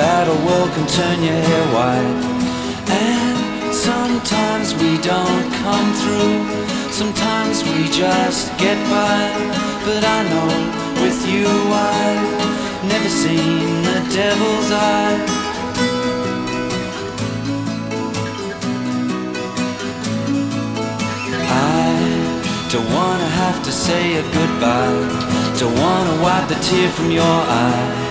battle world can turn your hair white. And sometimes we don't come through, sometimes we just get by. But I know with you I've never seen the devil's eye. Don't wanna have to say a goodbye, don't wanna wipe the tear from your eye.